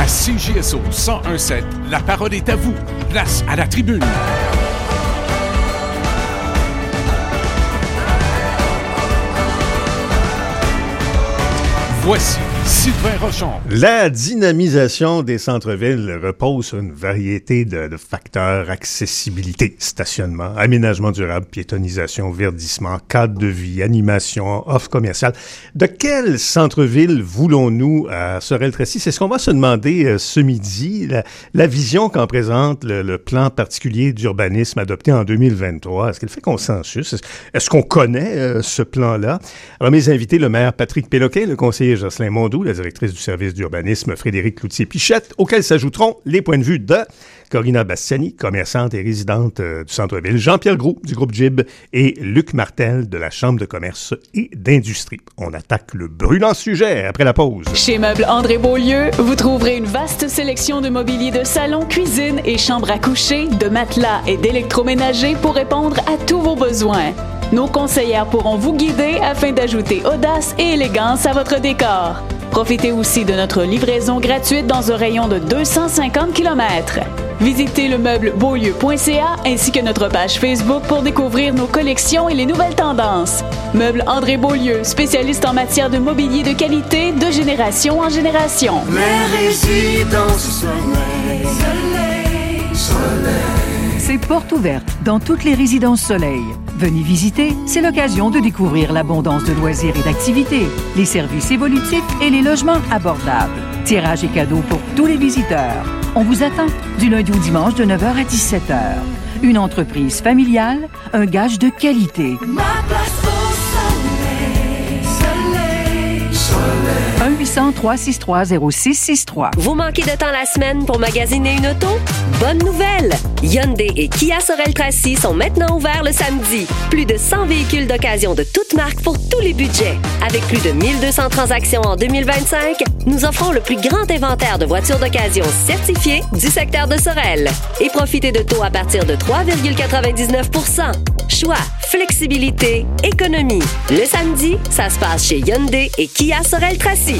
CJSO 101.7, la parole est à vous. Place à la tribune. Voici Sylvain Rochon. La dynamisation des centres-villes repose sur une variété de facteurs: accessibilité, stationnement, aménagement durable, piétonisation, verdissement, cadre de vie, animation, offre commerciale. De quel centre-ville voulons-nous à Sorel-Tracy? C'est ce qu'on va se demander ce midi. La vision qu'en présente le plan particulier d'urbanisme adopté en 2023, est-ce qu'elle fait consensus? Est-ce qu'on connaît ce plan-là? Alors, mes invités, le maire Patrick Péloquin, le conseiller Jocelyn Mondou, la directrice du service d'urbanisme Frédéric Cloutier-Pichette, auxquels s'ajouteront les points de vue de Corina Bastiani, commerçante et résidente du centre-ville, Jean-Pierre Groux du groupe GIB et Luc Martel de la Chambre de commerce et d'industrie. On attaque le brûlant sujet après la pause. Chez Meubles André Beaulieu, vous trouverez une vaste sélection de mobilier de salon, cuisine et chambre à coucher, de matelas et d'électroménager pour répondre à tous vos besoins. Nos conseillères pourront vous guider afin d'ajouter audace et élégance à votre décor. Profitez aussi de notre livraison gratuite dans un rayon de 250 km. Visitez le meuble beaulieu.ca ainsi que notre page Facebook pour découvrir nos collections et les nouvelles tendances. Meubles André Beaulieu, spécialiste en matière de mobilier de qualité de génération en génération. Les résidences Soleil, Soleil, Soleil. C'est porte ouverte dans toutes les résidences Soleil. Venez visiter, c'est l'occasion de découvrir l'abondance de loisirs et d'activités, les services évolutifs et les logements abordables. Tirage et cadeaux pour tous les visiteurs. On vous attend du lundi au dimanche de 9h à 17h. Une entreprise familiale, un gage de qualité. Ma place au soleil, soleil, soleil. 1-800-363-0663. Vous manquez de temps la semaine pour magasiner une auto? Bonne nouvelle! Hyundai et Kia Sorel-Tracy sont maintenant ouverts le samedi. Plus de 100 véhicules d'occasion de toutes marques pour tous les budgets. Avec plus de 1200 transactions en 2025, nous offrons le plus grand inventaire de voitures d'occasion certifiées du secteur de Sorel. Et profitez de taux à partir de 3,99 %. Choix, flexibilité, économie. Le samedi, ça se passe chez Hyundai et Kia Sorel-Tracy.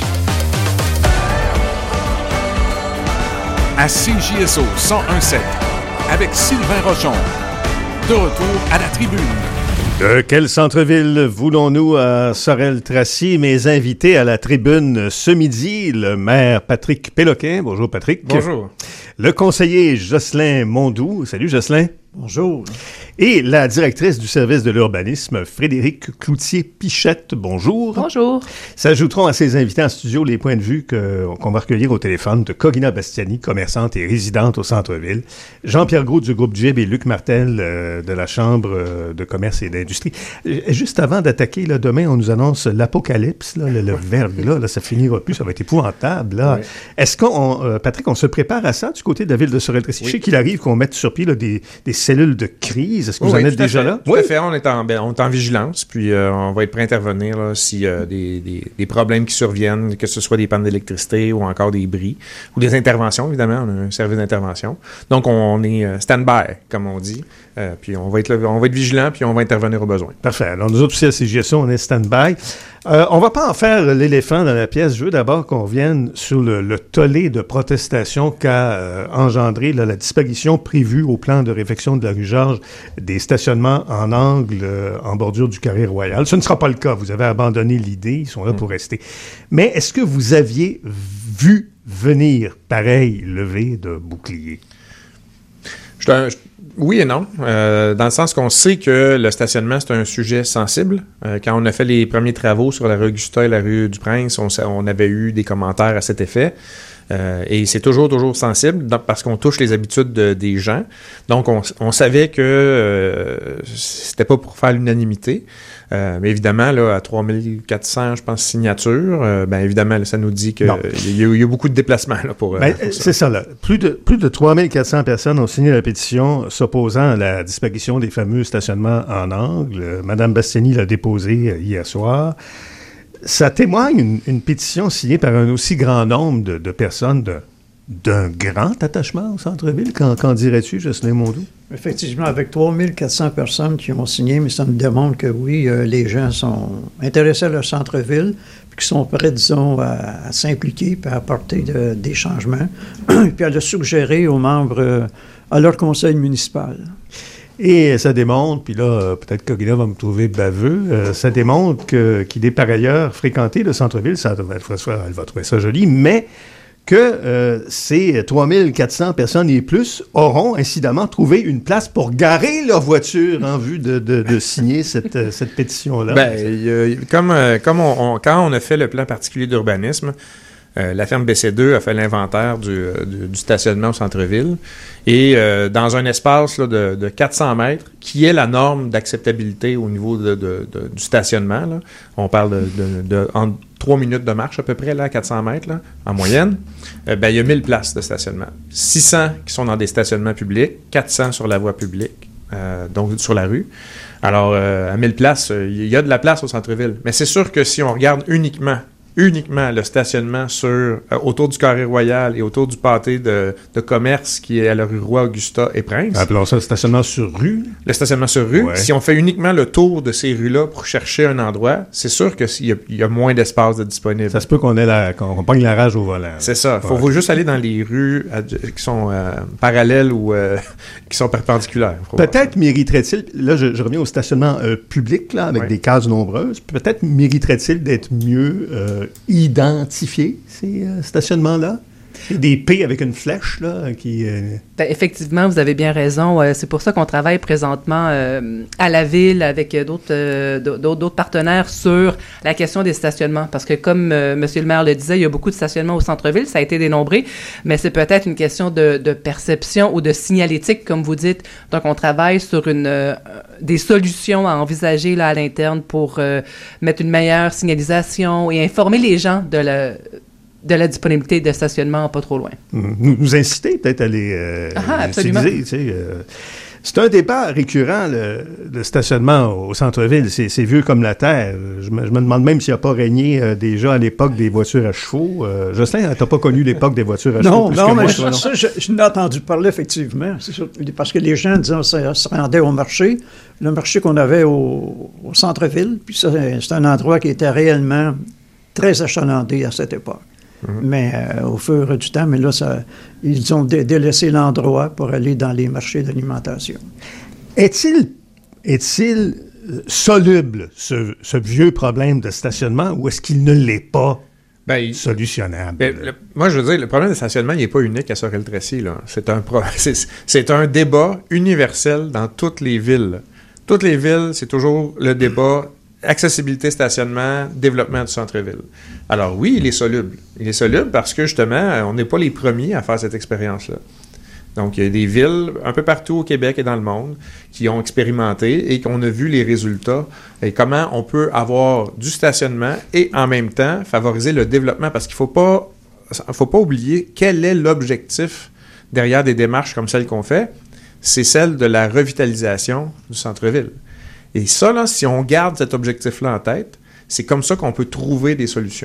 À CJSO 101.7, avec Sylvain Rochon. De retour à la tribune. De quel centre-ville voulons-nous à Sorel-Tracy? Mes invités à la tribune ce midi, le maire Patrick Péloquin. Bonjour Patrick. Bonjour. Le conseiller Jocelyn Mondou. Salut Jocelyn. Bonjour. Et la directrice du service de l'urbanisme, Frédéric Cloutier-Pichette. Bonjour. Bonjour. S'ajouteront à ces invités en studio les points de vue qu'on va recueillir au téléphone de Corina Bastiani, commerçante et résidente au centre-ville, Jean-Pierre Groux du groupe GIB et Luc Martel de la Chambre de commerce et d'industrie. Juste avant d'attaquer, là, demain, on nous annonce l'apocalypse, là, le verbe, là, ça finira plus, ça va être épouvantable. Là. Oui. Est-ce qu'on, Patrick, on se prépare à ça du côté de la ville de Sorel-Tracy? Je sais qu'il arrive qu'on mette sur pied là, des cellules de crise. Est-ce que vous en êtes déjà là? Tout à fait. On est en vigilance, puis on va être prêt à intervenir là, s'il y a des problèmes qui surviennent, que ce soit des pannes d'électricité ou encore des bris, ou des interventions, évidemment. On a un service d'intervention. Donc, on est stand-by, comme on dit. Puis on va être vigilant, puis on va intervenir au besoin. Parfait. Alors, nous autres aussi à CJSO, on est stand-by. On va pas en faire l'éléphant dans la pièce. Je veux d'abord qu'on revienne sur le tollé de protestation qu'a engendré là, la disparition prévue au plan de réfection de la rue Georges des stationnements en angle en bordure du Carré Royal. Ce ne sera pas le cas. Vous avez abandonné l'idée. Ils sont là pour rester. Mais est-ce que vous aviez vu venir pareil levée de bouclier? Oui et non, dans le sens qu'on sait que le stationnement, c'est un sujet sensible. Quand on a fait les premiers travaux sur la rue Augusta et la rue du Prince, on avait eu des commentaires à cet effet. Et c'est toujours sensible parce qu'on touche les habitudes des gens. Donc, on savait que c'était pas pour faire l'unanimité. Mais évidemment, là, à 3400, je pense, signatures, ben évidemment, là, ça nous dit qu'il y a beaucoup de déplacements là, pour ça. C'est ça, là. Plus de 3400 personnes ont signé la pétition s'opposant à la disparition des fameux stationnements en angle. Madame Bastiani l'a déposée hier soir. Ça témoigne une pétition signée par un aussi grand nombre de personnes d'un grand attachement au centre-ville. Qu'en dirais-tu, Jocelyn Mondeau? Effectivement, avec 3400 personnes qui ont signé, mais ça nous démontre que oui, les gens sont intéressés à leur centre-ville, puis qui sont prêts, disons, à s'impliquer, puis à apporter des changements, puis à le suggérer aux membres, à leur conseil municipal. Et ça démontre, puis là, peut-être qu'Ogila va me trouver baveux, ça démontre qu'il est par ailleurs fréquenté le centre-ville, elle va trouver ça joli, mais que ces 3400 personnes et plus auront incidemment trouvé une place pour garer leur voiture en vue de signer cette pétition-là. Quand on a fait le plan particulier d'urbanisme, la ferme BC2 a fait l'inventaire du stationnement au centre-ville et dans un espace là, de 400 mètres, qui est la norme d'acceptabilité au niveau du stationnement, là. On parle entre 3 minutes de marche à peu près, là, à 400 mètres, là, en moyenne, il y a 1000 places de stationnement. 600 qui sont dans des stationnements publics, 400 sur la voie publique, donc sur la rue. Alors, à 1000 places, il y a de la place au centre-ville. Mais c'est sûr que si on regarde uniquement le stationnement autour du Carré Royal et autour du pâté de commerce qui est à la rue Roy-Augusta et Prince. Appelons ça le stationnement sur rue. Le stationnement sur rue. Ouais. Si on fait uniquement le tour de ces rues-là pour chercher un endroit, c'est sûr qu'il y a moins d'espace de disponible. Ça se peut qu'on pogne la rage au volant. C'est ça. Il faut juste aller dans les rues qui sont parallèles ou qui sont perpendiculaires. Peut-être mériterait-il, là je reviens au stationnement public, là, avec des cases nombreuses, peut-être mériterait-il d'être mieux identifier ces stationnements-là? Des P avec une flèche, là, qui... effectivement, vous avez bien raison. C'est pour ça qu'on travaille présentement à la ville avec d'autres partenaires sur la question des stationnements. Parce que, comme M. le maire le disait, il y a beaucoup de stationnements au centre-ville, ça a été dénombré, mais c'est peut-être une question de perception ou de signalétique, comme vous dites. Donc, on travaille sur des solutions à envisager là, à l'interne pour mettre une meilleure signalisation et informer les gens de la disponibilité de stationnement pas trop loin. Nous inciter peut-être à les utiliser. Tu sais, c'est un débat récurrent, le stationnement au centre-ville. C'est vieux comme la terre. Je me demande même s'il n'y a pas régné déjà à l'époque des voitures à chevaux. Jocelyn, tu n'as pas connu l'époque des voitures à chevaux? Non, mais ça, je n'ai entendu parler, effectivement. C'est sûr, parce que les gens, disons, se rendaient au marché. Le marché qu'on avait au centre-ville, puis ça, c'est un endroit qui était réellement très achalandé à cette époque. Mais au fur du temps, ils ont délaissé l'endroit pour aller dans les marchés d'alimentation. Est-il soluble, ce vieux problème de stationnement, ou est-ce qu'il ne l'est pas solutionnable? Moi, je veux dire, le problème de stationnement, il n'est pas unique à Sorel-Tracy, là. C'est un débat universel dans toutes les villes. Toutes les villes, c'est toujours le débat accessibilité, stationnement, développement du centre-ville. Alors oui, il est soluble. Il est soluble parce que, justement, on n'est pas les premiers à faire cette expérience-là. Donc, il y a des villes un peu partout au Québec et dans le monde qui ont expérimenté et qu'on a vu les résultats et comment on peut avoir du stationnement et, en même temps, favoriser le développement parce qu'il ne faut pas oublier quel est l'objectif derrière des démarches comme celle qu'on fait. C'est celle de la revitalisation du centre-ville. Et ça, là, si on garde cet objectif-là en tête, c'est comme ça qu'on peut trouver des solutions.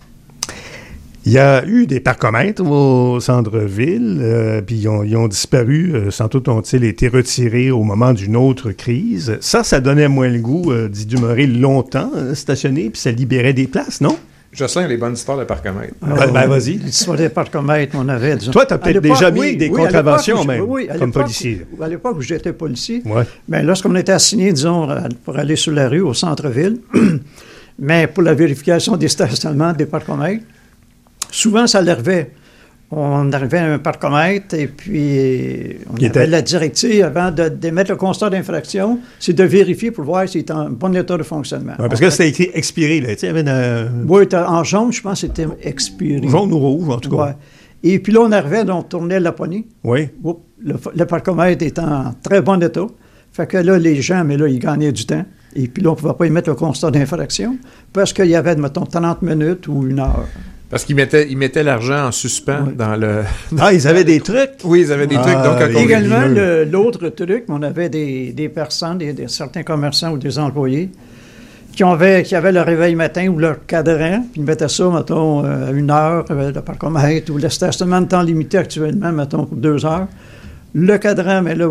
Il y a eu des parcomètres au centre-ville, puis ils ont disparu. Sans doute ont-ils été retirés au moment d'une autre crise. Ça donnait moins le goût d'y demeurer longtemps stationné, puis ça libérait des places, non? Jocelyn a les bonnes histoires de parcomètres. Vas-y. L'histoire des parcomètres, on avait... Disons, toi, tu as peut-être déjà mis des contraventions, même, comme policier. À l'époque où j'étais policier, ouais. Mais lorsqu'on était assigné, disons, pour aller sur la rue, au centre-ville, mais pour la vérification des stationnements des parcomètres, souvent, ça l'arrivait. On arrivait à un parcomètre et puis on avait la directive avant d'émettre le constat d'infraction, c'est de vérifier pour voir s'il est en bon état de fonctionnement. Ouais, parce que là, c'était écrit expiré. Là. Il y avait oui, en jaune, je pense que c'était expiré. Jaune ou rouge, en tout cas. Ouais. Et puis là, on arrivait, on tournait la poignée. Oui. Le parcomètre est en très bon état. Fait que là, les gens, ils gagnaient du temps. Et puis là, on ne pouvait pas émettre le constat d'infraction parce qu'il y avait, mettons, 30 minutes ou 1 heure. Parce qu'ils mettaient l'argent en suspens dans le... ils avaient des trucs? Oui, ils avaient des trucs. Donc, également, l'autre truc, on avait des personnes, certains commerçants ou des employés qui avaient le réveil matin ou leur cadran, puis ils mettaient ça, mettons, à 1 heure, le parcomètre, ou le stationnement de temps limité actuellement, mettons, pour 2 heures. Le cadran, mais là,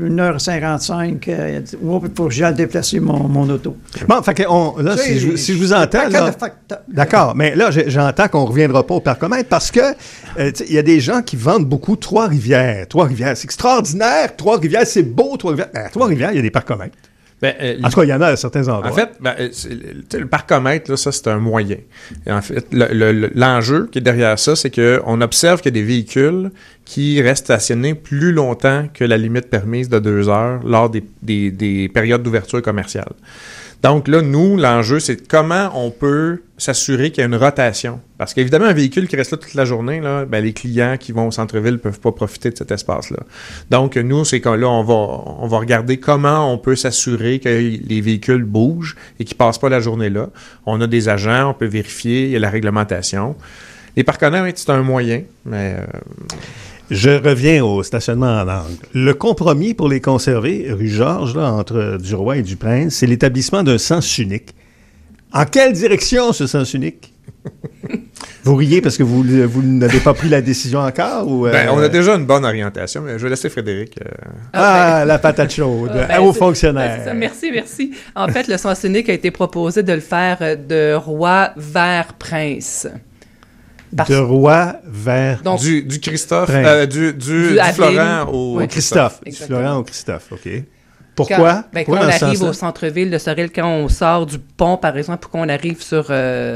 1h55, il faut que j'aille déplacer mon auto. Bon, fait que là, si je vous entends, là, d'accord, mais là, j'entends qu'on ne reviendra pas au parcomètre parce que il y a des gens qui vendent beaucoup Trois-Rivières. Trois-Rivières, c'est extraordinaire. Trois-Rivières, c'est beau, Trois-Rivières. À Trois-Rivières, il y a des parcomètres. En tout cas, il y en a à certains endroits. En fait, le parcomètre, là, ça, c'est un moyen. Et en fait, l'enjeu qui est derrière ça, c'est qu'on observe qu'il y a des véhicules qui restent stationnés plus longtemps que la limite permise de 2 heures lors des périodes d'ouverture commerciale. Donc là, nous, l'enjeu, c'est comment on peut s'assurer qu'il y a une rotation. Parce qu'évidemment, un véhicule qui reste là toute la journée, là, ben, les clients qui vont au centre-ville ne peuvent pas profiter de cet espace-là. Donc, nous, c'est qu'on là, on va regarder comment on peut s'assurer que les véhicules bougent et qu'ils ne passent pas la journée là. On a des agents, on peut vérifier, il y a la réglementation. Les parcomètres, c'est un moyen, mais... Je reviens au stationnement en angle. Le compromis pour les conserver, rue Georges, là, entre Duroy et Duprince, c'est l'établissement d'un sens unique. En quelle direction ce sens unique? Vous riez parce que vous n'avez pas pris la décision encore? Ou, on a déjà une bonne orientation, mais je vais laisser Frédéric. La patate chaude, aux fonctionnaires. Ça, merci. En fait, le sens unique a été proposé de le faire de Roi vers Prince. De Roi vers... Donc, du Christophe, du Florent au Christophe. Du Florent au Christophe, OK. Pourquoi? Quand on arrive au centre-ville de Sorel, quand on sort du pont, par exemple, pour qu'on arrive sur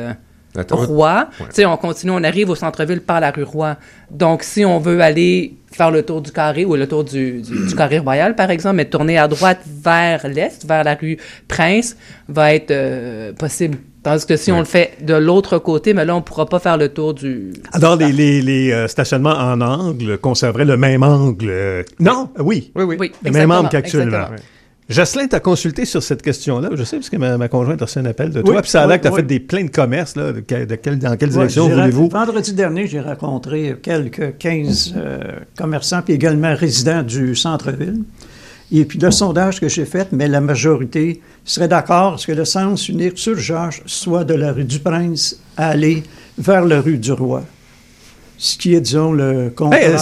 Roi, on continue, on arrive au centre-ville par la rue Roi. Donc, si on veut aller faire le tour du carré ou le tour du carré royal, par exemple, mais tourner à droite vers l'est, vers la rue Prince, va être possible. Tandis que si on le fait de l'autre côté, mais là, on ne pourra pas faire le tour du... Alors, les stationnements en angle conserveraient le même angle. Non? Oui. Le même angle qu'actuellement. Jocelyn t'a consulté sur cette question-là. Je sais, parce que ma conjointe a reçu un appel de toi. Puis ça a l'air que tu as fait plein de commerces. Là, dans quelle direction voulez-vous? Vendredi dernier, j'ai rencontré quelques 15 commerçants, puis également résidents du centre-ville. Et puis le sondage que j'ai fait, mais la majorité serait d'accord que le sens unique sur Georges soit de la rue du Prince à aller vers la rue du Roi. Ce qui est, disons, le contraire.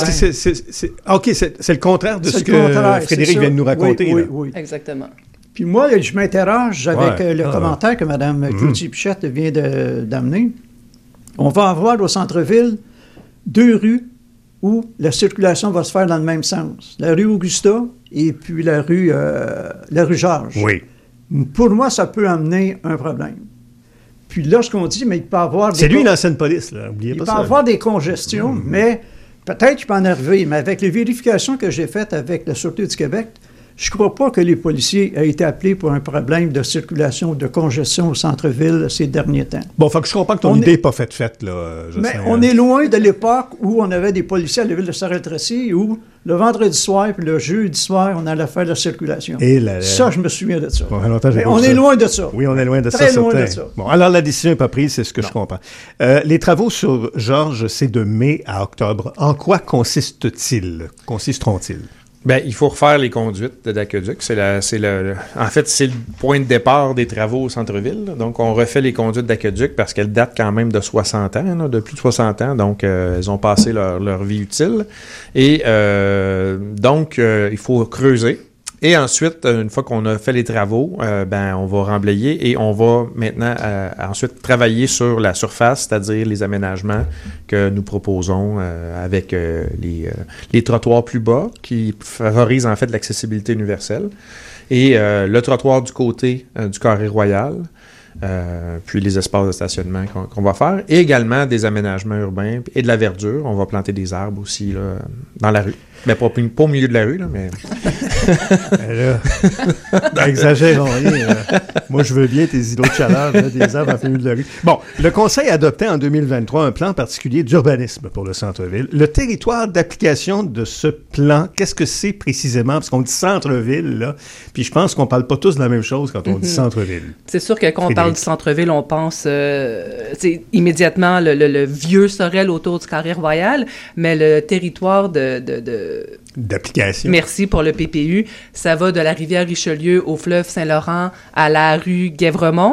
OK, c'est le contraire de ce que Frédéric vient de nous raconter. Oui. Exactement. Puis moi, je m'interroge avec le commentaire que Mme Cloutier-Pichette vient d'amener. On va avoir au centre-ville 2 rues où la circulation va se faire dans le même sens. La rue Augusta et puis la rue Georges. Oui. Pour moi, ça peut amener un problème. Puis là, ce qu'on dit, mais il peut y avoir... C'est lui l'ancienne police, là. Oubliez pas ça. Il peut y avoir des congestions, mais peut-être qu'il peut en arriver. Mais avec les vérifications que j'ai faites avec la Sûreté du Québec, je ne crois pas que les policiers aient été appelés pour un problème de circulation ou de congestion au centre-ville ces derniers temps. Bon, faut que je comprends que ton idée n'est pas faite, là. Mais on est loin de l'époque où on avait des policiers à la ville de Sorel-Tracy où le vendredi soir puis le jeudi soir, on allait faire la circulation. Ça, je me souviens de ça. Bon, mais on est loin de ça. Oui, on est loin de ça. Très loin de ça. Bon, alors la décision n'est pas prise, c'est ce que je comprends. Les travaux sur Georges, c'est de mai à octobre. En quoi consisteront-ils? Ben, il faut refaire les conduites d'aqueduc. En fait, c'est le point de départ des travaux au centre-ville. Donc, on refait les conduites d'aqueduc parce qu'elles datent quand même de 60 ans, de plus de 60 ans. Donc, elles ont passé leur vie utile. Et donc, il faut creuser. Et ensuite, une fois qu'on a fait les travaux, on va remblayer et on va maintenant ensuite travailler sur la surface, c'est-à-dire les aménagements que nous proposons avec les trottoirs plus bas qui favorisent en fait l'accessibilité universelle et le trottoir du côté du carré royal. Puis les espaces de stationnement qu'on va faire, et également des aménagements urbains et de la verdure. On va planter des arbres aussi là, dans la rue. Mais pas au milieu de la rue, là, mais... Exagérons rien. Moi, je veux bien tes îlots de chaleur, là, des arbres en milieu de la rue. Bon, le Conseil adoptait en 2023 un plan particulier d'urbanisme pour le centre-ville. Le territoire d'application de ce plan, qu'est-ce que c'est précisément? Parce qu'on dit centre-ville, là, puis je pense qu'on parle pas tous de la même chose quand on dit centre-ville. C'est sûr que quand on parle du centre-ville, on pense immédiatement le vieux Sorel autour du Carré Royal, mais le territoire d'application. Merci pour le PPU. Ça va de la rivière Richelieu au fleuve Saint-Laurent à la rue Guèvremont.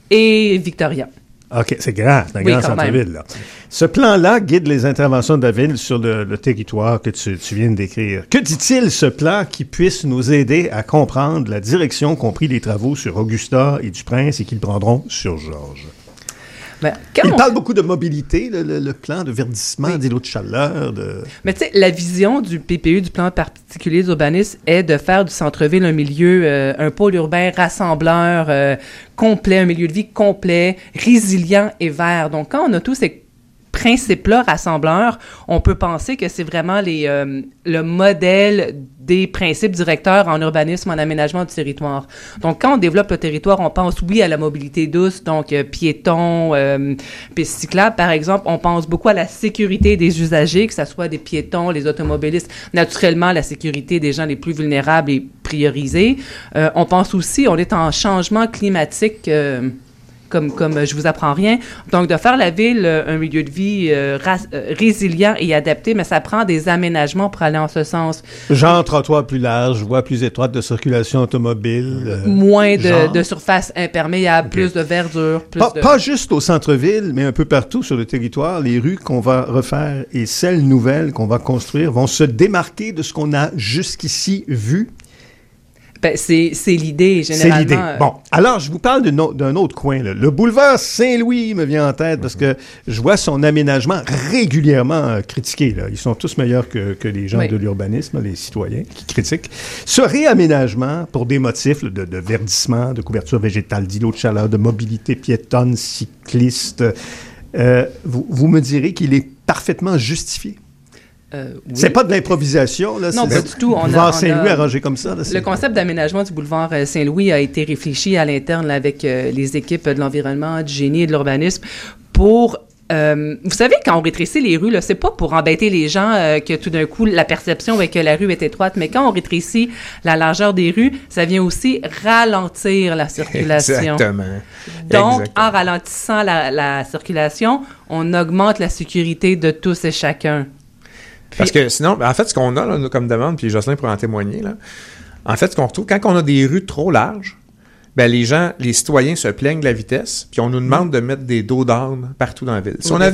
et Victoria. OK, c'est grand, c'est un Oui, grand quand centre-ville. Là. Ce plan-là guide les interventions de la ville sur le territoire que tu viens de décrire. Que dit-il, ce plan, qui puisse nous aider à comprendre la direction qu'ont pris les travaux sur Augusta et du Prince et qu'ils prendront sur Georges? Il parle beaucoup de mobilité, le plan de verdissement, d'îlots de chaleur. Mais tu sais, la vision du PPU, du plan particulier d'urbanisme, est de faire du centre-ville un milieu, un pôle urbain rassembleur, complet, un milieu de vie complet, résilient et vert. Donc, quand on a tous ces principes-là rassembleurs, on peut penser que c'est vraiment le modèle des principes directeurs en urbanisme, en aménagement du territoire. Donc, quand on développe le territoire, on pense, oui, à la mobilité douce, donc piétons, pistes cyclables, par exemple. On pense beaucoup à la sécurité des usagers, que ce soit des piétons, les automobilistes. Naturellement, la sécurité des gens les plus vulnérables est priorisée. On pense aussi, on est en changement climatique comme je vous apprends rien. Donc, de faire la ville un milieu de vie résilient et adapté, mais ça prend des aménagements pour aller en ce sens. Genre trottoir plus large, voie plus étroite de circulation automobile. Moins de surface imperméable, plus de verdure. Pas juste au centre-ville, mais un peu partout sur le territoire. Les rues qu'on va refaire et celles nouvelles qu'on va construire vont se démarquer de ce qu'on a jusqu'ici vu. Ben, c'est l'idée, généralement. C'est l'idée. Bon, alors, je vous parle d'un autre coin. Là. Le boulevard Saint-Louis me vient en tête parce que je vois son aménagement régulièrement critiqué. Là. Ils sont tous meilleurs que les gens de l'urbanisme, les citoyens qui critiquent. Ce réaménagement, pour des motifs de verdissement, de couverture végétale, d'îlots de chaleur, de mobilité piétonne, cycliste, vous me direz qu'il est parfaitement justifié? Oui. C'est pas de l'improvisation, là? Non, pas du tout. Le boulevard Saint-Louis arrangé comme ça? Là, le concept d'aménagement du boulevard Saint-Louis a été réfléchi à l'interne là, avec les équipes de l'environnement, du génie et de l'urbanisme pour... vous savez, quand on rétrécit les rues, là, c'est pas pour embêter les gens que tout d'un coup, la perception est que la rue est étroite, mais quand on rétrécit la largeur des rues, ça vient aussi ralentir la circulation. Exactement. Donc, en ralentissant la circulation, on augmente la sécurité de tous et chacun. Parce que sinon, en fait, ce qu'on a là, comme demande, puis Jocelyn pourra en témoigner, là, en fait, ce qu'on retrouve, quand on a des rues trop larges, ben les citoyens se plaignent de la vitesse, puis on nous demande de mettre des dos d'âne partout dans la ville. Si on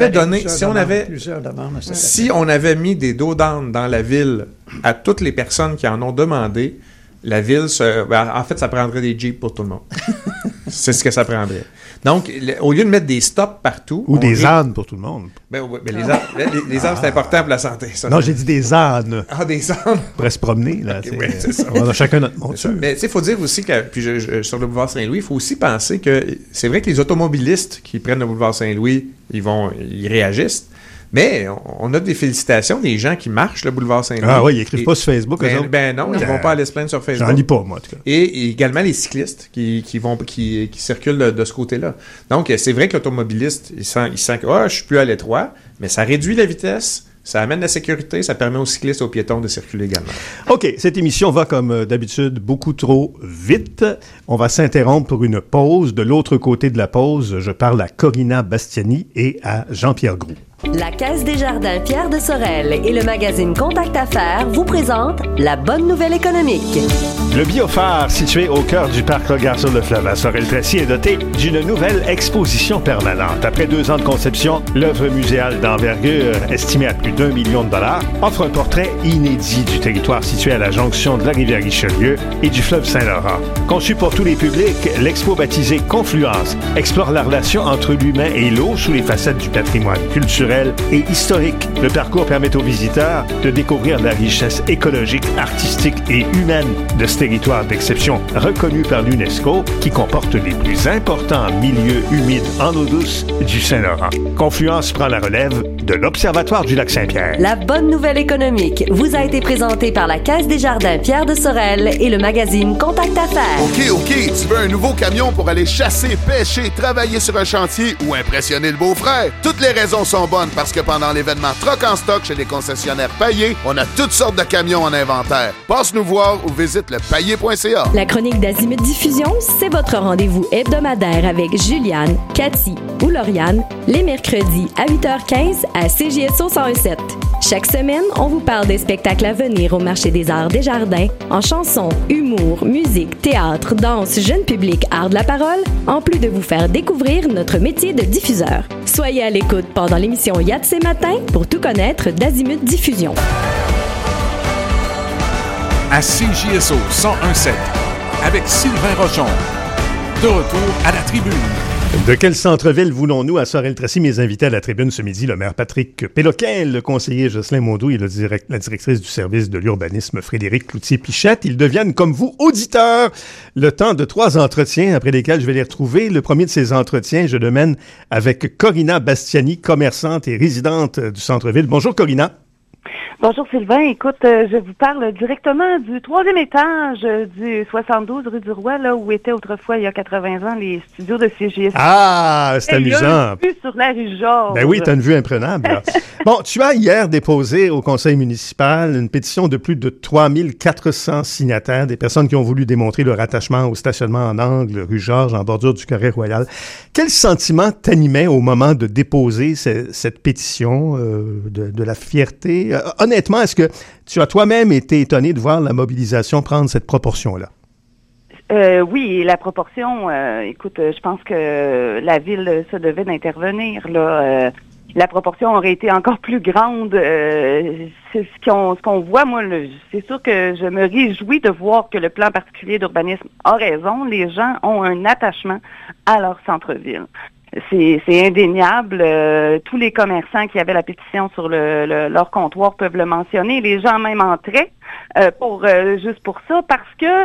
avait mis des dos d'âne dans la ville à toutes les personnes qui en ont demandé, la ville, en fait, ça prendrait des jeeps pour tout le monde. C'est ce que ça prendrait. Donc, au lieu de mettre des stops partout... Ou des ânes pour tout le monde. Ben les ânes, c'est important pour la santé. Ça, non, j'ai dit des ânes. Ah, des ânes. Pour se promener, là. Okay, c'est ça. On a chacun notre monture. Mais tu sais, il faut dire aussi que, puis sur le boulevard Saint-Louis, il faut aussi penser que c'est vrai que les automobilistes qui prennent le boulevard Saint-Louis, ils réagissent. Mais on a des félicitations des gens qui marchent le boulevard Saint-Louis. Ah oui, ils n'écrivent pas sur Facebook. Ben non, ils ne vont pas aller se plaindre sur Facebook. J'en lis pas, moi, en tout cas. Et également les cyclistes qui circulent de ce côté-là. Donc, c'est vrai que l'automobiliste, il sent que je suis plus à l'étroit, mais ça réduit la vitesse, ça amène la sécurité, ça permet aux cyclistes et aux piétons de circuler également. OK, cette émission va comme d'habitude beaucoup trop vite. On va s'interrompre pour une pause. De l'autre côté de la pause, je parle à Corina Bastiani et à Jean-Pierre Groulx. La Caisse des Jardins Pierre de Sorel et le magazine Contact Affaires vous présentent la bonne nouvelle économique. Le Biophare, situé au cœur du parc Regard sur le fleuve à Sorel-Tracy, est doté d'une nouvelle exposition permanente. Après 2 ans de conception, l'œuvre muséale d'envergure, estimée à plus d'1 million de dollars, offre un portrait inédit du territoire situé à la jonction de la rivière Richelieu et du fleuve Saint-Laurent. Conçu pour tous les publics, l'expo baptisée Confluence explore la relation entre l'humain et l'eau sous les facettes du patrimoine culturel et historique. Le parcours permet aux visiteurs de découvrir la richesse écologique, artistique et humaine de ce territoire d'exception reconnu par l'UNESCO qui comporte les plus importants milieux humides en eau douce du Saint-Laurent. Confluence prend la relève de l'Observatoire du Lac-Saint-Pierre. La bonne nouvelle économique vous a été présentée par la Caisse des Jardins Pierre de Sorel et le magazine Contact Affaires. OK, tu veux un nouveau camion pour aller chasser, pêcher, travailler sur un chantier ou impressionner le beau-frère? Toutes les raisons sont bonnes fun parce que pendant l'événement Troc en stock chez les concessionnaires Paillé, on a toutes sortes de camions en inventaire. Passe nous voir ou visite lepaillé.ca. La chronique d'Azimut Diffusion, c'est votre rendez-vous hebdomadaire avec Juliane, Cathy ou Lauriane, les mercredis à 8h15 à CJSO 101.7. Chaque semaine, on vous parle des spectacles à venir au Marché des Arts des Jardins, en chansons, humour, musique, théâtre, danse, jeune public, art de la parole, en plus de vous faire découvrir notre métier de diffuseur. Soyez à l'écoute pendant l'émission Yatsé Matin pour tout connaître d'Azimut Diffusion. À CJSO 101.7, avec Sylvain Rochon. De retour à la tribune. De quel centre-ville voulons-nous à Sorel-Tracy? Mes invités à la tribune ce midi, le maire Patrick Péloquin, le conseiller Jocelyn Mondou et la directrice du service de l'urbanisme Frédéric Cloutier-Pichette. Ils deviennent, comme vous, auditeurs. Le temps de 3 entretiens après lesquels je vais les retrouver. Le premier de ces entretiens, je le mène avec Corinna Bastiani, commerçante et résidente du centre-ville. Bonjour Corinna. Bonjour Sylvain, écoute, je vous parle directement du 3e étage du 72 rue du Roi, là où étaient autrefois, il y a 80 ans, les studios de CJSO. Ah, c'est amusant. Une vue sur la rue Georges. Ben oui, t'as une vue imprenable. Là. Bon, tu as hier déposé au conseil municipal une pétition de plus de 3400 signataires, des personnes qui ont voulu démontrer leur attachement au stationnement en angle, rue Georges, en bordure du Carré Royal. Quel sentiment t'animait au moment de déposer cette pétition, de la fierté? Honnêtement, est-ce que tu as toi-même été étonné de voir la mobilisation prendre cette proportion-là? Oui, la proportion, écoute, je pense que la ville se devait d'intervenir. Là, la proportion aurait été encore plus grande. C'est ce qu'on voit, moi, c'est sûr que je me réjouis de voir que le plan particulier d'urbanisme a raison. Les gens ont un attachement à leur centre-ville. C'est indéniable. Tous les commerçants qui avaient la pétition sur leur comptoir peuvent le mentionner. Les gens même entraient juste pour ça, parce que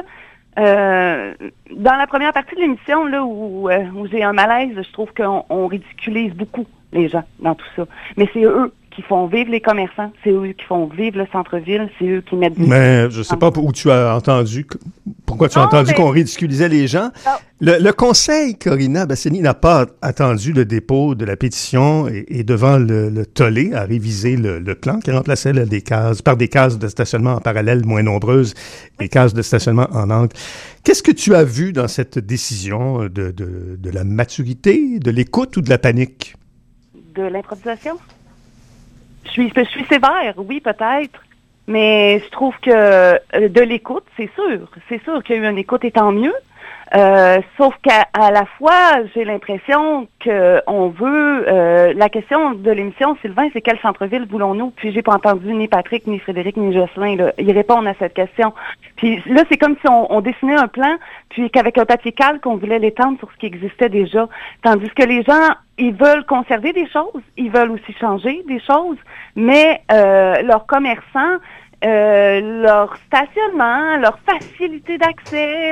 dans la première partie de l'émission, là où j'ai un malaise, je trouve qu'on ridiculise beaucoup les gens dans tout ça. Mais c'est eux qui font vivre les commerçants, c'est eux qui font vivre le centre-ville, c'est eux qui mettent... Mais je sais pas où tu as entendu, pourquoi tu as entendu qu'on ridiculisait les gens. Le conseil, Corinna Bastiani, n'a pas attendu le dépôt de la pétition et devant le tollé à réviser le plan qui remplaçait par des cases de stationnement en parallèle moins nombreuses, des cases de stationnement en angle. Qu'est-ce que tu as vu dans cette décision de la maturité, de l'écoute ou de la panique? De l'improvisation? Je suis sévère, oui, peut-être, mais je trouve que de l'écoute, c'est sûr. C'est sûr qu'il y a eu une écoute et tant mieux. Sauf qu'à la fois, j'ai l'impression qu'on veut... la question de l'émission, Sylvain, c'est quel centre-ville voulons-nous? Puis j'ai pas entendu ni Patrick, ni Frédéric, ni Jocelyn là, y répondre à cette question. Puis là, c'est comme si on dessinait un plan, puis qu'avec un papier calque, on voulait l'étendre sur ce qui existait déjà. Tandis que les gens, ils veulent conserver des choses, ils veulent aussi changer des choses, mais leurs commerçants... leur stationnement, leur facilité d'accès,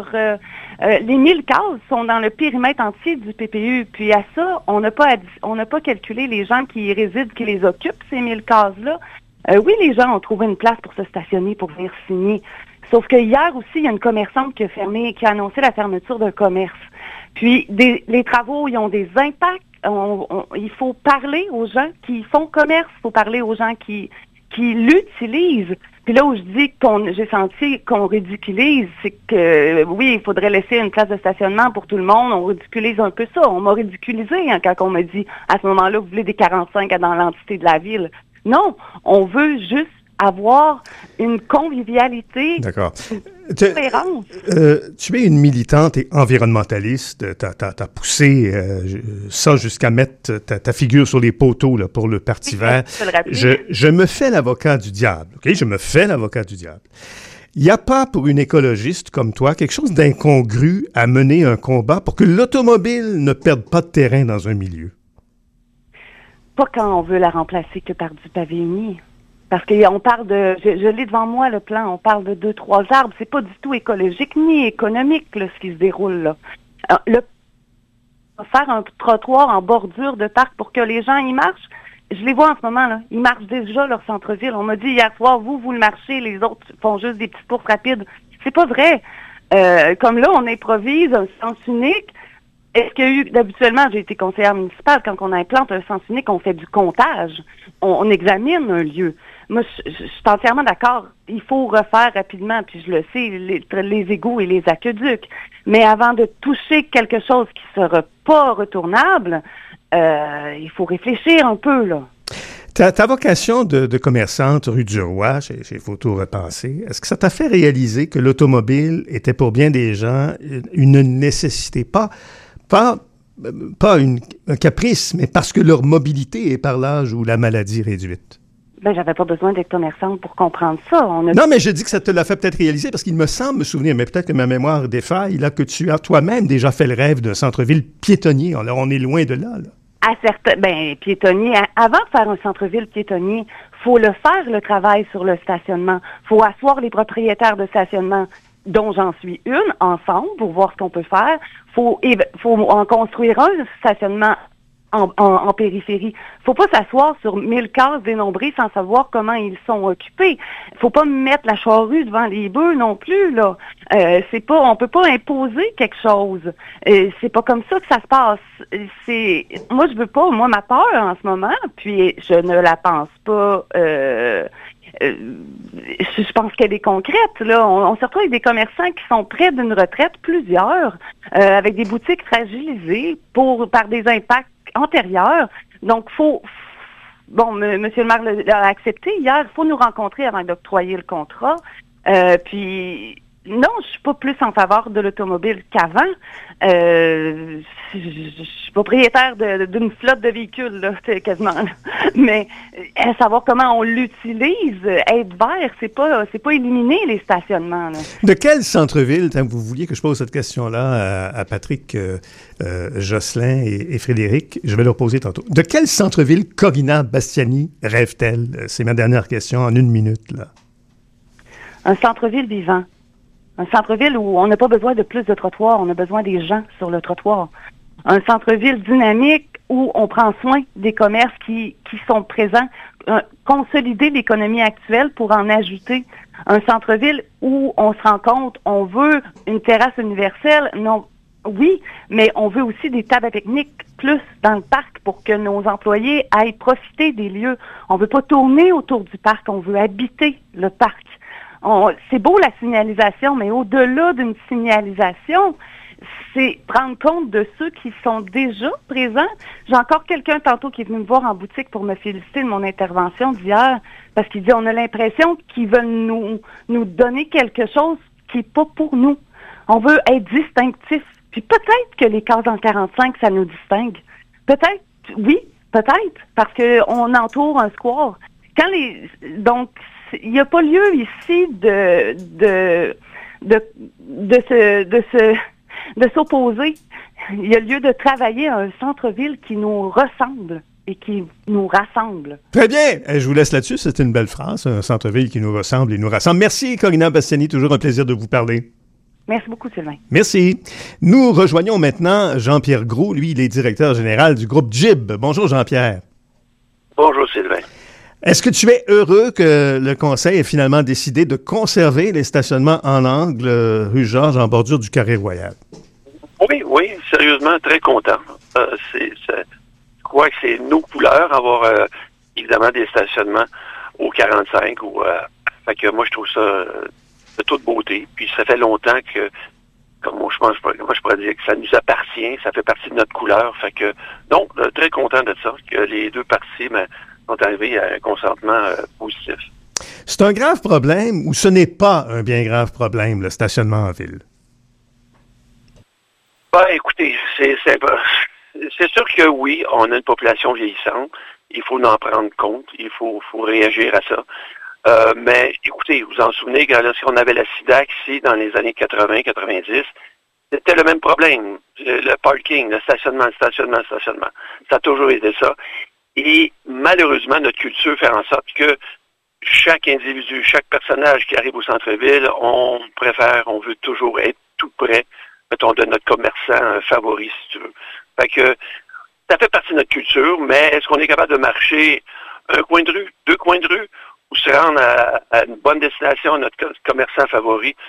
les 1000 cases sont dans le périmètre entier du PPU. Puis à ça, on n'a pas calculé les gens qui y résident, qui les occupent, ces 1000 cases-là. Oui, les gens ont trouvé une place pour se stationner, pour venir signer. Sauf que hier aussi, il y a une commerçante qui a annoncé la fermeture d'un commerce. Puis les travaux, ils ont des impacts. Il faut parler aux gens qui font commerce, il faut parler aux gens qui l'utilisent. Puis là où je dis j'ai senti qu'on ridiculise, c'est que oui, il faudrait laisser une place de stationnement pour tout le monde. On ridiculise un peu ça. On m'a ridiculisé quand on m'a dit à ce moment-là, vous voulez des 45 dans l'entité de la ville. Non, on veut juste avoir une convivialité. D'accord. Tu es une militante et environnementaliste. T'as poussé ça jusqu'à mettre ta figure sur les poteaux là, pour le Parti vert. Je me fais l'avocat du diable. OK? Je me fais l'avocat du diable. Il n'y a pas pour une écologiste comme toi quelque chose d'incongru à mener un combat pour que l'automobile ne perde pas de terrain dans un milieu? Pas quand on veut la remplacer que par du pavé uni. Parce qu'on parle de, je l'ai devant moi le plan, on parle de 2-3 arbres, c'est pas du tout écologique ni économique là, ce qui se déroule là. Faire un trottoir en bordure de parc pour que les gens y marchent, je les vois en ce moment là, ils marchent déjà leur centre-ville. On m'a dit hier soir, vous le marchez, les autres font juste des petites courses rapides. C'est pas vrai. Comme là, on improvise un sens unique. est-ce qu'il y a eu, habituellement, j'ai été conseillère municipale, quand on implante un sens unique, on fait du comptage, on examine un lieu. Moi, je suis entièrement d'accord, il faut refaire rapidement, puis je le sais, les égouts et les aqueducs. Mais avant de toucher quelque chose qui sera pas retournable, il faut réfléchir un peu, là. Ta vocation de commerçante rue du Roi, chez Photo Repensée, est-ce que ça t'a fait réaliser que l'automobile était pour bien des gens une nécessité? Pas un caprice, mais parce que leur mobilité est par l'âge ou la maladie réduite. Ben, j'avais pas besoin d'être commerçante pour comprendre ça. Non, mais je dis que ça te l'a fait peut-être réaliser parce qu'il me semble me souvenir, mais peut-être que ma mémoire défaille, là, que tu as toi-même déjà fait le rêve d'un centre-ville piétonnier. Alors, on est loin de là. Piétonnier. Avant de faire un centre-ville piétonnier, faut le faire, le travail sur le stationnement. Faut asseoir les propriétaires de stationnement, dont j'en suis une, ensemble, pour voir ce qu'on peut faire. Faut en construire un stationnement en périphérie. Faut pas s'asseoir sur 1000 cases dénombrées sans savoir comment ils sont occupés. Faut pas mettre la charrue devant les bœufs non plus, là. On peut pas imposer quelque chose. C'est pas comme ça que ça se passe. Moi, je veux pas, ma peur en ce moment, puis je ne la pense pas, je pense qu'elle est concrète, là. On se retrouve avec des commerçants qui sont près d'une retraite, plusieurs, avec des boutiques fragilisées par des impacts antérieurs. Donc, Monsieur le maire l'a accepté hier, il faut nous rencontrer avant d'octroyer le contrat. Puis, non, je suis pas plus en faveur de l'automobile qu'avant. Je suis propriétaire d'une flotte de véhicules, là, quasiment. Là. Mais savoir comment on l'utilise, être vert, c'est pas éliminer les stationnements. Là. De quel centre-ville, vous vouliez que je pose cette question-là à Patrick, Jocelyn et Frédéric, je vais leur poser tantôt. De quel centre-ville Corina Bastiani rêve-t-elle? C'est ma dernière question en 1 minute, là. Un centre-ville vivant. Un centre-ville où on n'a pas besoin de plus de trottoirs, on a besoin des gens sur le trottoir. Un centre-ville dynamique où on prend soin des commerces qui sont présents, consolider l'économie actuelle pour en ajouter. Un centre-ville où on se rend compte, on veut une terrasse universelle, non, oui, mais on veut aussi des tables à pique-nique plus dans le parc pour que nos employés aillent profiter des lieux. On veut pas tourner autour du parc, on veut habiter le parc. C'est beau la signalisation, mais au-delà d'une signalisation, c'est prendre compte de ceux qui sont déjà présents. J'ai encore quelqu'un tantôt qui est venu me voir en boutique pour me féliciter de mon intervention d'hier, parce qu'il dit on a l'impression qu'ils veulent nous donner quelque chose qui n'est pas pour nous. On veut être distinctif. Puis peut-être que les cases en 45, ça nous distingue. Peut-être, oui, peut-être, parce qu'on entoure un square. Donc, il n'y a pas lieu ici de s'opposer. Il y a lieu de travailler à un centre-ville qui nous ressemble et qui nous rassemble. Très bien. Je vous laisse là-dessus. C'est une belle phrase. Un centre-ville qui nous ressemble et nous rassemble. Merci, Corina Bastiani. Toujours un plaisir de vous parler. Merci beaucoup, Sylvain. Merci. Nous rejoignons maintenant Jean-Pierre Gros. Lui, il est directeur général du groupe GIB. Bonjour, Jean-Pierre. Bonjour, Sylvain. Est-ce que tu es heureux que le Conseil ait finalement décidé de conserver les stationnements en angle rue Georges en bordure du Carré Royal? Oui, sérieusement, très content. Je crois que c'est nos couleurs, avoir évidemment des stationnements au 45. Fait que moi, je trouve ça de toute beauté. Puis ça fait longtemps que, je pourrais dire que ça nous appartient, ça fait partie de notre couleur. Fait que, non, très content de ça, que les deux parties sont arrivés à un consentement positif. C'est un grave problème ou ce n'est pas un bien grave problème, le stationnement en ville? Écoutez, c'est sûr que oui, on a une population vieillissante. Il faut en prendre compte. Il faut réagir à ça. Mais écoutez, vous en souvenez, si on avait la SIDAC ici dans les années 80-90, c'était le même problème. Le parking, le stationnement. Ça a toujours été ça. Et malheureusement, notre culture fait en sorte que chaque individu, chaque personnage qui arrive au centre-ville, on veut toujours être tout près, mettons, de notre commerçant favori, si tu veux. Fait que ça fait partie de notre culture, mais est-ce qu'on est capable de marcher un coin de rue, 2 coins de rue, ou se rendre à une bonne destination à notre commerçant favori? Je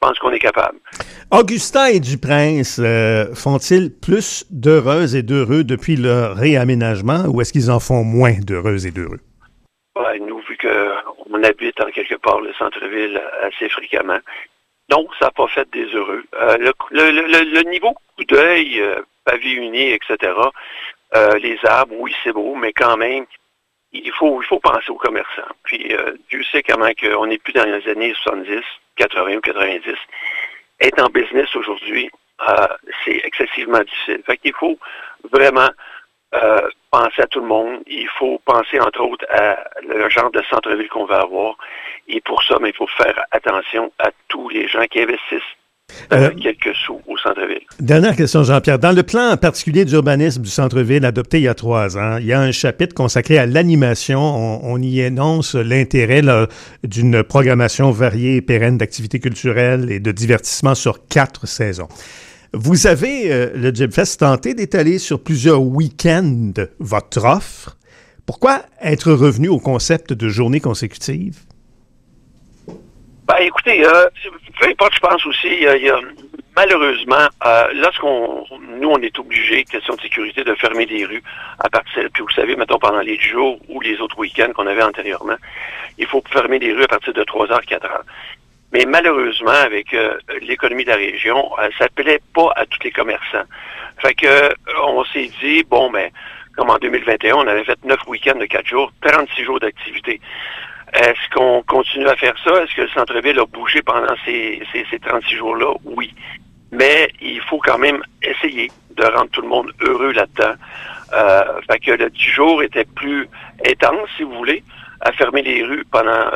pense qu'on est capable. Augustin et Duprince font-ils plus d'heureuses et d'heureux depuis le réaménagement ou est-ce qu'ils en font moins d'heureuses et d'heureux? Ouais, nous, vu qu'on habite en quelque part le centre-ville assez fréquemment, non, ça n'a pas fait des heureux. Le niveau coup d'œil, pavé uni, etc., les arbres, oui, c'est beau, mais quand même, il faut penser aux commerçants. Puis Dieu sait comment qu'on n'est plus dans les années 70, 80 ou 90. Être en business aujourd'hui, c'est excessivement difficile. Fait qu'il faut vraiment penser à tout le monde. Il faut penser, entre autres, à le genre de centre-ville qu'on va avoir. Et pour ça, il faut faire attention à tous les gens qui investissent quelques sous au centre-ville. Dernière question, Jean-Pierre. Dans le plan particulier d'urbanisme du centre-ville adopté il y a 3 ans, il y a un chapitre consacré à l'animation. On y énonce l'intérêt d'une programmation variée et pérenne d'activités culturelles et de divertissement sur 4 saisons. Vous avez, le JIBFest, tenté d'étaler sur plusieurs week-ends votre offre. Pourquoi être revenu au concept de journée consécutive? Ben, écoutez, peu importe, je pense aussi, il y a malheureusement, nous, on est obligés, question de sécurité, de fermer des rues à partir, puis vous savez, mettons, pendant les jours ou les autres week-ends qu'on avait antérieurement, il faut fermer des rues à partir de 3h, 4h. Mais malheureusement, avec l'économie de la région, ça ne plaît pas à tous les commerçants. Fait que on s'est dit, bon, ben, comme en 2021, on avait fait 9 week-ends de 4 jours, 36 jours d'activité. Est-ce qu'on continue à faire ça? Est-ce que le centre-ville a bougé pendant ces 36 jours-là? Oui. Mais il faut quand même essayer de rendre tout le monde heureux là-dedans. Fait que le 10 jours était plus intense, si vous voulez, à fermer les rues pendant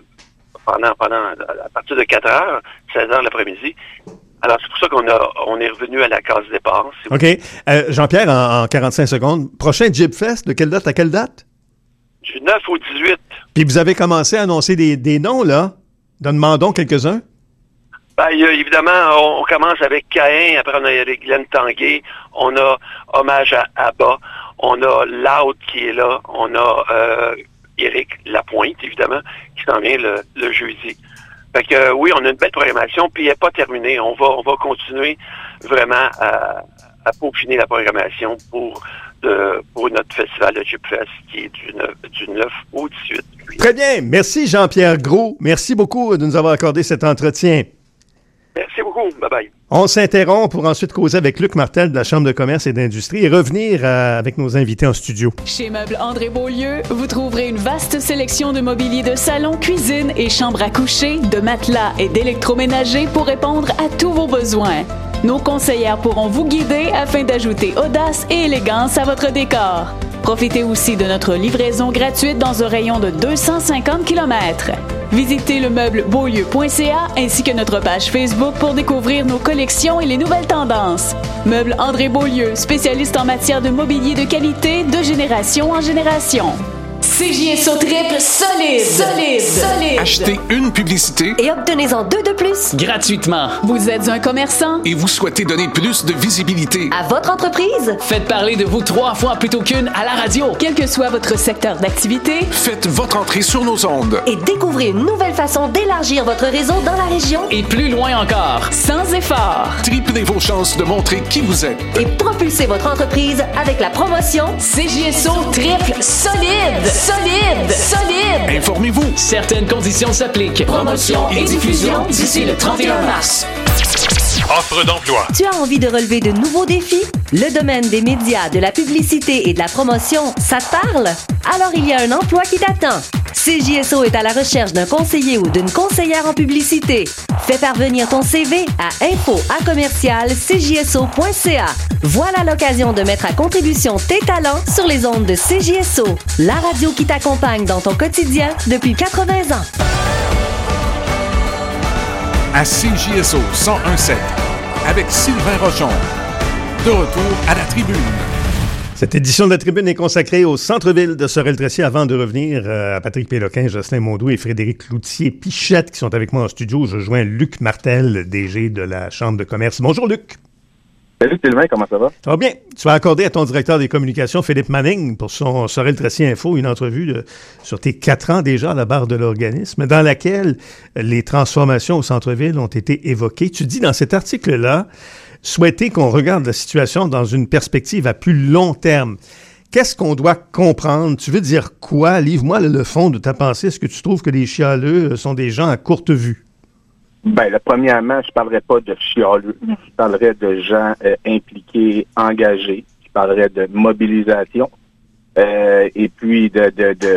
à partir de 4 heures, 16 heures l'après-midi. Alors, c'est pour ça qu'on est revenu à la case départ. OK. Jean-Pierre, en 45 secondes, prochain JIBFest, de quelle date à quelle date? Du 9 au 18. Puis vous avez commencé à annoncer des noms, là? Donne-moi donc quelques-uns. Ben, évidemment, on commence avec Caïn, après on a Glenn Tanguay, on a Hommage à Abba, on a Loud qui est là, on a Éric Lapointe, évidemment, qui s'en vient le jeudi. Fait que oui, on a une belle programmation, puis elle n'est pas terminée. On va continuer vraiment à peaufiner la programmation pour notre festival de JIBFest qui est du 9 au 18. Très bien. Merci Jean-Pierre Gros. Merci beaucoup de nous avoir accordé cet entretien. Merci beaucoup. Bye-bye. On s'interrompt pour ensuite causer avec Luc Martel de la Chambre de commerce et d'industrie et revenir avec nos invités en studio. Chez Meubles André Beaulieu, vous trouverez une vaste sélection de mobilier de salon, cuisine et chambre à coucher, de matelas et d'électroménager pour répondre à tous vos besoins. Nos conseillères pourront vous guider afin d'ajouter audace et élégance à votre décor. Profitez aussi de notre livraison gratuite dans un rayon de 250 km. Visitez le meuble beaulieu.ca ainsi que notre page Facebook pour découvrir nos collections et les nouvelles tendances. Meubles André Beaulieu, spécialiste en matière de mobilier de qualité de génération en génération. CJSO triple solide. Achetez une publicité et obtenez-en 2 de plus gratuitement. Vous êtes un commerçant et vous souhaitez donner plus de visibilité à votre entreprise? Faites parler de vous 3 fois plutôt qu'une à la radio. Quel que soit votre secteur d'activité, faites votre entrée sur nos ondes et découvrez une nouvelle façon d'élargir votre réseau dans la région et plus loin encore, sans effort. Triplez vos chances de montrer qui vous êtes et propulsez votre entreprise avec la promotion CJSO triple solide. Informez-vous. Certaines conditions s'appliquent. Promotion et diffusion d'ici le 31 mars. Offre d'emploi. Tu as envie de relever de nouveaux défis? Le domaine des médias, de la publicité et de la promotion, ça te parle? Alors il y a un emploi qui t'attend. CJSO est à la recherche d'un conseiller ou d'une conseillère en publicité. Fais parvenir ton CV à info@cjso.ca. Voilà l'occasion de mettre à contribution tes talents sur les ondes de CJSO, la radio qui t'accompagne dans ton quotidien depuis 80 ans. À CJSO 101.7, avec Sylvain Rochon. De retour à la tribune. Cette édition de la tribune est consacrée au centre-ville de Sorel-Tracy avant de revenir à Patrick Péloquin, Jocelyn Mondou et Frédéric Cloutier-Pichette qui sont avec moi en studio. Je joins Luc Martel, DG de la Chambre de commerce. Bonjour Luc. Salut Sylvain, comment ça va? Ça va bien. Tu vas accorder à ton directeur des communications, Philippe Manning, pour son Sorel-Tracy Info, une entrevue sur tes 4 ans déjà à la barre de l'organisme, dans laquelle les transformations au centre-ville ont été évoquées. Tu dis dans cet article-là, souhaiter qu'on regarde la situation dans une perspective à plus long terme. Qu'est-ce qu'on doit comprendre? Tu veux dire quoi? Livre-moi le fond de ta pensée. Est-ce que tu trouves que les chialeux sont des gens à courte vue? Ben, premièrement, je parlerai pas de chialeux. Je parlerai de gens impliqués, engagés. Je parlerai de mobilisation. Et puis de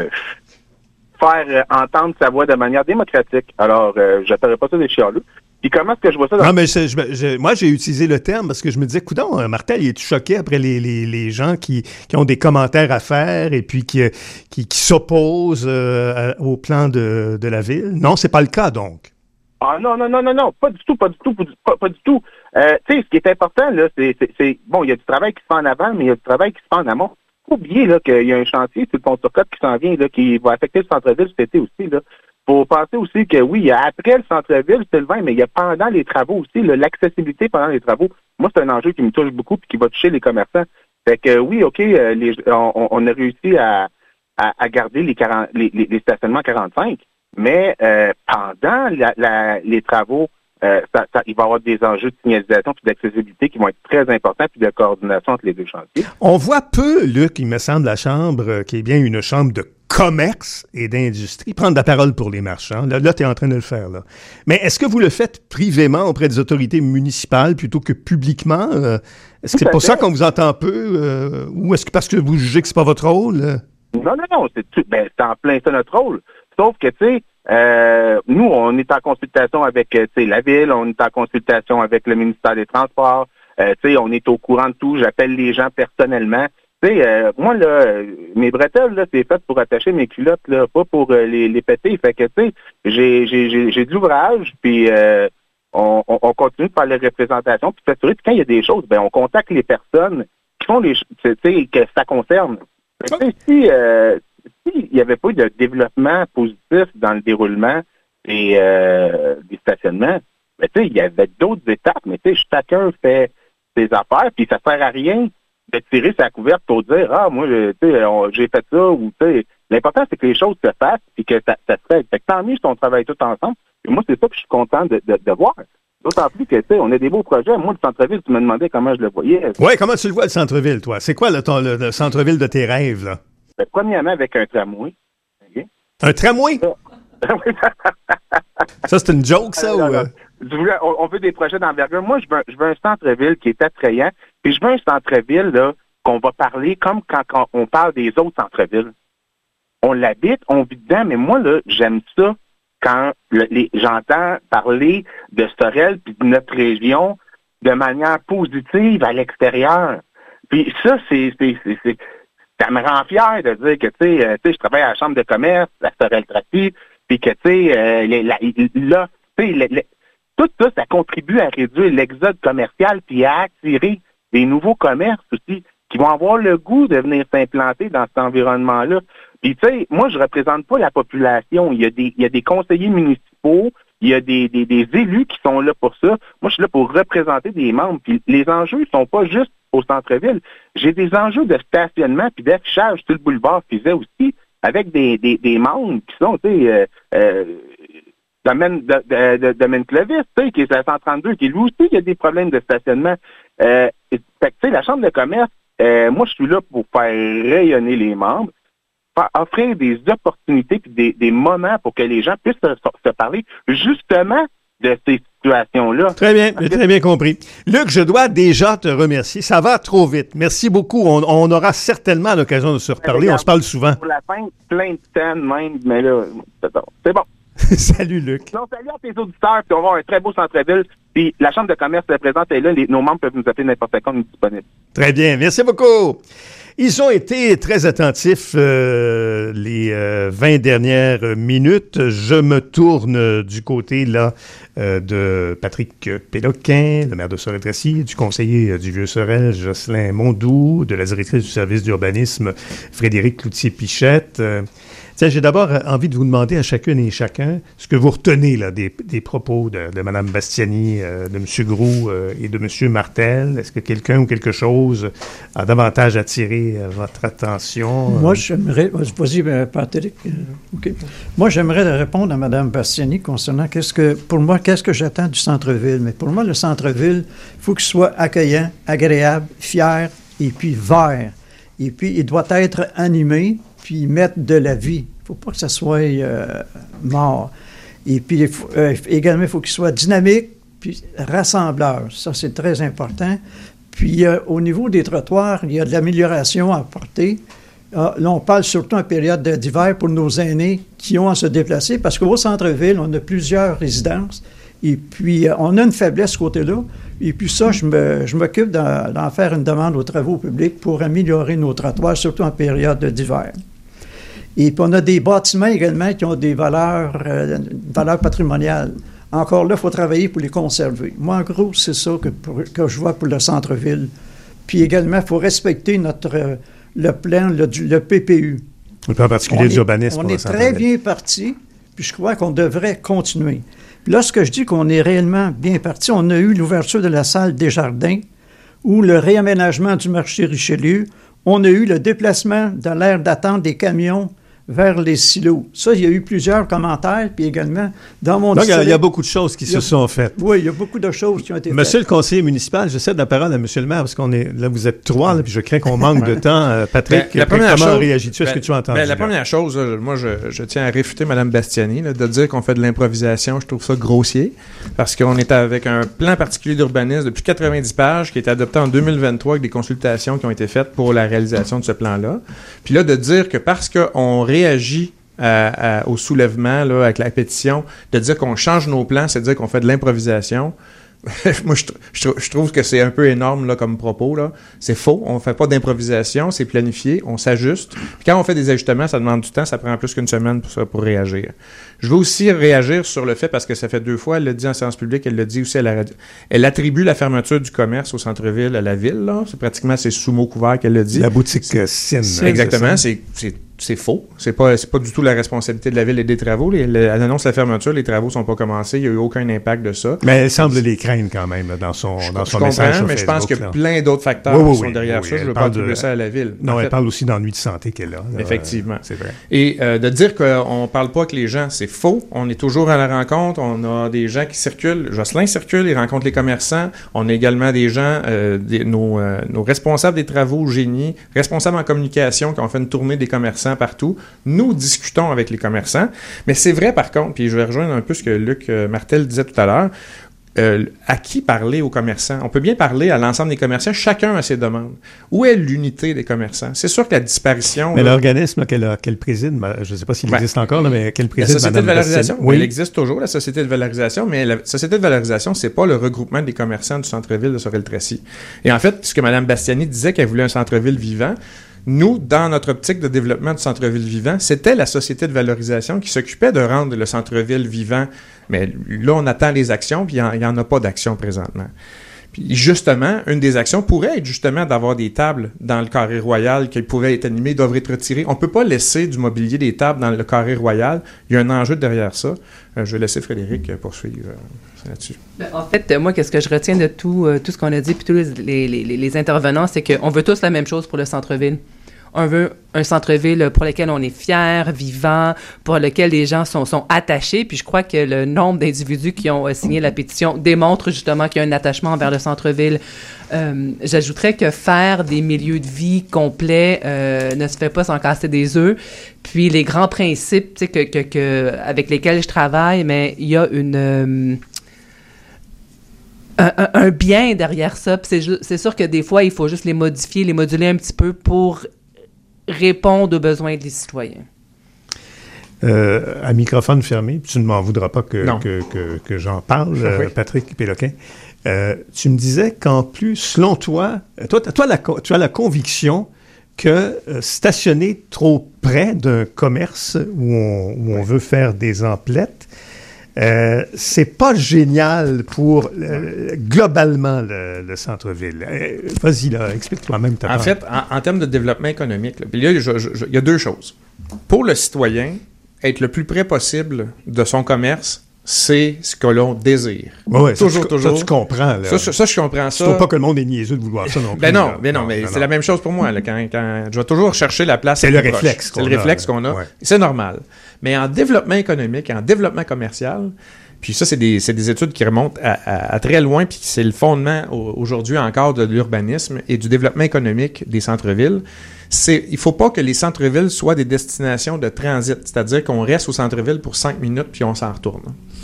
faire entendre sa voix de manière démocratique. Alors, je n'appellerai pas ça des chialeux. Puis comment est-ce que je vois ça? Non, mais moi, j'ai utilisé le terme parce que je me disais, coudonc, Martel, il est choqué après les gens qui ont des commentaires à faire et puis qui s'opposent au plan de la ville? Non, c'est pas le cas, donc. Ah non, pas du tout. Tu sais, ce qui est important, là, c'est bon, il y a du travail qui se fait en avant, mais il y a du travail qui se fait en amont. Faut oublier là qu'il y a un chantier sur le pont Turcotte qui s'en vient, là, qui va affecter le centre-ville cet été aussi, là. Faut penser aussi que oui, il y a après le centre-ville, Sylvain, mais il y a pendant les travaux aussi, là, l'accessibilité pendant les travaux. Moi, c'est un enjeu qui me touche beaucoup et qui va toucher les commerçants. Fait que oui, OK, on a réussi à garder les stationnements 45. Mais pendant les travaux, il va y avoir des enjeux de signalisation et d'accessibilité qui vont être très importants, puis de coordination entre les deux chantiers. On voit peu, Luc, il me semble, la Chambre, qui est bien une chambre de commerce et d'industrie, prendre la parole pour les marchands. Là tu es en train de le faire, là. Mais est-ce que vous le faites privément auprès des autorités municipales plutôt que publiquement? Est-ce que c'est pour ça qu'on vous entend peu? Ou est-ce que parce que vous jugez que c'est pas votre rôle? Non, c'est en plein ça notre rôle. Sauf que, tu sais, nous, on est en consultation avec, la ville, on est en consultation avec le ministère des Transports, tu sais, on est au courant de tout, j'appelle les gens personnellement. Tu sais, moi, là, mes bretelles, là, c'est fait pour attacher mes culottes, là, pas pour les péter. Fait que, tu sais, j'ai de l'ouvrage, puis on continue de faire les représentations, puis s'assurer que quand il y a des choses, ben on contacte les personnes qui font les, tu sais, que ça concerne. Fait que, s'il n'y avait pas eu de développement positif dans le déroulement des stationnements, ben, tu sais, il y avait d'autres étapes, mais tu sais, chacun fait ses affaires, puis ça sert à rien de tirer sa couverte pour dire, ah, moi, tu sais, j'ai fait ça, ou tu sais, l'important, c'est que les choses se fassent, puis que ça se fait. Fait que tant mieux si on travaille tout ensemble. Et moi, c'est ça que je suis content de voir. D'autant plus que, tu sais, on a des beaux projets. Moi, le centre-ville, tu me demandais comment je le voyais. Oui, comment tu le vois, le centre-ville, toi? C'est quoi le centre-ville de tes rêves, là? Ben, premièrement, avec un tramway. Okay? Un tramway? Ça, c'est une joke, ça? On veut des projets d'envergure. Moi, je veux un centre-ville qui est attrayant. Puis je veux un centre-ville là qu'on va parler comme quand on parle des autres centres-villes. On l'habite, on vit dedans, mais moi, là, j'aime ça quand j'entends parler de Sorel puis de notre région de manière positive à l'extérieur. Puis ça, ça me rend fier de dire que, tu sais, je travaille à la Chambre de commerce, à Sorel-Tracy, puis que, tu sais, tout ça, ça contribue à réduire l'exode commercial puis à attirer des nouveaux commerces aussi qui vont avoir le goût de venir s'implanter dans cet environnement-là. Puis, tu sais, moi, je représente pas la population. Il y a des conseillers municipaux, il y a des élus qui sont là pour ça. Moi, je suis là pour représenter des membres. Puis, les enjeux sont pas juste au centre-ville. J'ai des enjeux de stationnement puis d'affichage sur le boulevard Fiset aussi, avec des membres qui sont, tu sais, domaine Clovis, tu sais, qui est à 132, qui lui aussi, il y a des problèmes de stationnement. Fait que, tu sais, la Chambre de commerce, moi, je suis là pour faire rayonner les membres, offrir des opportunités puis des moments pour que les gens puissent se parler justement de ces situations-là. Très bien, j'ai très bien compris. Luc, je dois déjà te remercier. Ça va trop vite. Merci beaucoup. On aura certainement l'occasion de se reparler. On se parle souvent. Pour la fin, plein de scènes même, mais là, c'est bon. Salut, Luc. Non, salut à tes auditeurs, puis on va avoir un très beau centre-ville. Puis la Chambre de commerce est présente, et là, nos membres peuvent nous appeler n'importe quand, on est disponible. Très bien, merci beaucoup. Ils ont été très attentifs les 20 dernières minutes. Je me tourne du côté là de Patrick Péloquin, le maire de Sorel-Tracy, du conseiller du Vieux-Sorel, Jocelyn Mondoux, de la directrice du service d'urbanisme, Frédéric Cloutier-Pichette. Tiens, j'ai d'abord envie de vous demander à chacune et chacun ce que vous retenez là, des propos de Mme Bastiani, de M. Groux et de M. Martel. Est-ce que quelqu'un ou quelque chose a davantage attiré votre attention? Moi, j'aimerais... Vas-y, Patrick. Okay. Moi, j'aimerais répondre à Mme Bastiani concernant qu'est-ce que j'attends du centre-ville. Mais pour moi, le centre-ville, il faut qu'il soit accueillant, agréable, fier et puis vert. Et puis, il doit être animé, puis mettre de la vie. Il ne faut pas que ça soit mort. Et puis, également, il faut qu'il soit dynamique, puis rassembleur. Ça, c'est très important. Puis, au niveau des trottoirs, il y a de l'amélioration à apporter. Là, on parle surtout en période d'hiver pour nos aînés qui ont à se déplacer, parce qu'au centre-ville, on a plusieurs résidences. Et puis, on a une faiblesse de ce côté-là. Et puis ça, je m'occupe d'en faire une demande aux travaux publics pour améliorer nos trottoirs, surtout en période d'hiver. Et puis, on a des bâtiments également qui ont des valeurs patrimoniales. Encore là, il faut travailler pour les conserver. Moi, en gros, c'est ça que je vois pour le centre-ville. Puis également, il faut respecter le plan, le PPU. Le plan particulier d'urbanisme. On est très bien parti, puis je crois qu'on devrait continuer. Puis là, ce que je dis qu'on est réellement bien parti, on a eu l'ouverture de la salle Desjardins ou le réaménagement du marché Richelieu. On a eu le déplacement de l'aire d'attente des camions vers les silos. Ça, il y a eu plusieurs commentaires, puis également dans mon district... Donc, il y a beaucoup de choses qui se sont faites. Oui, il y a beaucoup de choses qui ont été faites. Monsieur le conseiller municipal, je cède la parole à monsieur le maire, parce qu'on est là, vous êtes trois, là, puis je crains qu'on manque de temps. Patrick, comment réagis-tu à ce que tu as entendu? La première chose, moi, je tiens à réfuter Mme Bastiani, là, de dire qu'on fait de l'improvisation. Je trouve ça grossier, parce qu'on est avec un plan particulier d'urbanisme depuis 90 pages, qui a été adopté en 2023 avec des consultations qui ont été faites pour la réalisation de ce plan-là. Puis là, de dire que parce qu'on réagit au soulèvement là, avec la pétition, de dire qu'on change nos plans, c'est dire qu'on fait de l'improvisation. Moi, je trouve que c'est un peu énorme là, comme propos. Là. C'est faux. On ne fait pas d'improvisation, c'est planifié, on s'ajuste. Puis quand on fait des ajustements, ça demande du temps, ça prend plus qu'une semaine pour réagir. Je veux aussi réagir sur le fait, parce que ça fait 2 fois, elle l'a dit en séance publique, elle l'a dit aussi à la radio. Elle attribue la fermeture du commerce au centre-ville à la ville. Là. C'est pratiquement sous mot couvert qu'elle l'a dit. La boutique Cine. Exactement, c'est faux. C'est pas du tout la responsabilité de la ville et des travaux. Elle annonce la fermeture, les travaux sont pas commencés, il n'y a eu aucun impact de ça. Mais elle semble les craindre quand même dans son message sur mais Facebook, je pense qu'il y a plein d'autres facteurs qui sont derrière ça. Je ne veux pas attribuer ça à la ville. Non, elle parle aussi d'ennui de santé qu'elle a. Effectivement. C'est vrai. Et de dire qu'on ne parle pas avec les gens, c'est faux. On est toujours à la rencontre. On a des gens qui circulent. Jocelyn circule, il rencontre les commerçants. On a également des gens, nos responsables des travaux, génie, responsables en communication qui ont fait une tournée des commerçants partout. Nous discutons avec les commerçants. Mais c'est vrai, par contre, puis je vais rejoindre un peu ce que Luc Martel disait tout à l'heure, à qui parler aux commerçants? On peut bien parler à l'ensemble des commerçants, chacun a ses demandes. Où est l'unité des commerçants? C'est sûr que la disparition... Mais l'organisme qu'elle préside, je ne sais pas s'il existe encore, là, mais qu'elle préside... La Société de valorisation, oui. Elle existe toujours, la Société de valorisation, mais la Société de valorisation, c'est pas le regroupement des commerçants du centre-ville de Sorel-Tracy. Et en fait, ce que Mme Bastiani disait, qu'elle voulait un centre-ville vivant, nous, dans notre optique de développement du centre-ville vivant, c'était la Société de valorisation qui s'occupait de rendre le centre-ville vivant. Mais là, on attend les actions, puis il n'y en a pas d'action présentement. Puis justement, une des actions pourrait être justement d'avoir des tables dans le carré royal qui pourraient être animées, doivent être retirées. On ne peut pas laisser du mobilier des tables dans le carré royal. Il y a un enjeu derrière ça. Je vais laisser Frédéric poursuivre là-dessus. En fait, moi, qu'est-ce que je retiens de tout ce qu'on a dit, puis tous les intervenants, c'est qu'on veut tous la même chose pour le centre-ville. On veut un centre-ville pour lequel on est fier, vivant, pour lequel les gens sont attachés. Puis je crois que le nombre d'individus qui ont signé la pétition démontre justement qu'il y a un attachement vers le centre-ville. J'ajouterais que faire des milieux de vie complets ne se fait pas sans casser des œufs. Puis les grands principes avec lesquels je travaille, mais il y a un bien derrière ça. Puis c'est sûr que des fois, il faut juste les modifier, les moduler un petit peu pour répondre aux besoins des citoyens. À microphone fermé, tu ne m'en voudras pas que j'en parle, oui. Patrick Péloquin. Tu me disais qu'en plus, selon toi, tu as la conviction que stationner trop près d'un commerce où on veut faire des emplettes, c'est pas génial pour globalement le centre-ville. Vas-y, là, explique-toi même ta part. En fait, en termes de développement économique, là, puis là, il y a deux choses. Pour le citoyen, être le plus près possible de son commerce, c'est ce que l'on désire. Ouais, toujours. Ça, tu comprends. Là. Ça, je comprends ça. Il ne faut pas que le monde est niaiseux de vouloir ça non plus. Non, c'est la même chose pour moi. Là, quand je vais toujours chercher la place. C'est le réflexe qu'on a. C'est le réflexe qu'on a. Ouais. C'est normal. Mais en développement économique, en développement commercial, puis ça, c'est des études qui remontent à très loin, puis c'est le fondement aujourd'hui encore de l'urbanisme et du développement économique des centres-villes. Il ne faut pas que les centres-villes soient des destinations de transit, c'est-à-dire qu'on reste au centre-ville pour 5 minutes puis on s'en retourne.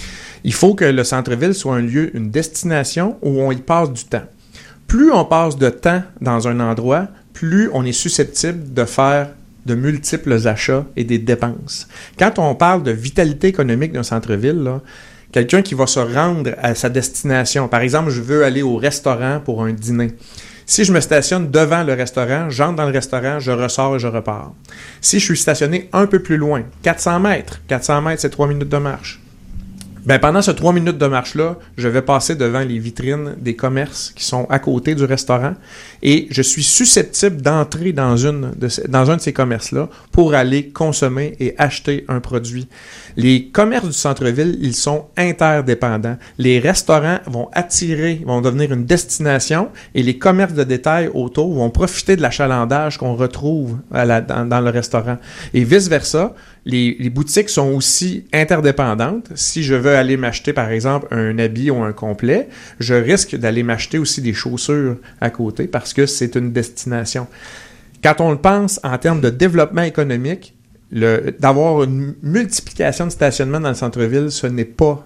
Il faut que le centre-ville soit un lieu, une destination où on y passe du temps. Plus on passe de temps dans un endroit, plus on est susceptible de faire de multiples achats et des dépenses. Quand on parle de vitalité économique d'un centre-ville, là, quelqu'un qui va se rendre à sa destination, par exemple, je veux aller au restaurant pour un dîner. Si je me stationne devant le restaurant, j'entre dans le restaurant, je ressors et je repars. Si je suis stationné un peu plus loin, 400 mètres, c'est 3 minutes de marche. Ben, pendant ces 3 minutes de marche-là, je vais passer devant les vitrines des commerces qui sont à côté du restaurant et je suis susceptible d'entrer dans un de ces commerces-là pour aller consommer et acheter un produit. Les commerces du centre-ville, ils sont interdépendants. Les restaurants vont devenir une destination et les commerces de détail autour vont profiter de l'achalandage qu'on retrouve dans le restaurant. Et vice-versa, les boutiques sont aussi interdépendantes. Si je veux aller m'acheter, par exemple, un habit ou un complet, je risque d'aller m'acheter aussi des chaussures à côté parce que c'est une destination. Quand on le pense en termes de développement économique, d'avoir une multiplication de stationnements dans le centre-ville, ce n'est pas...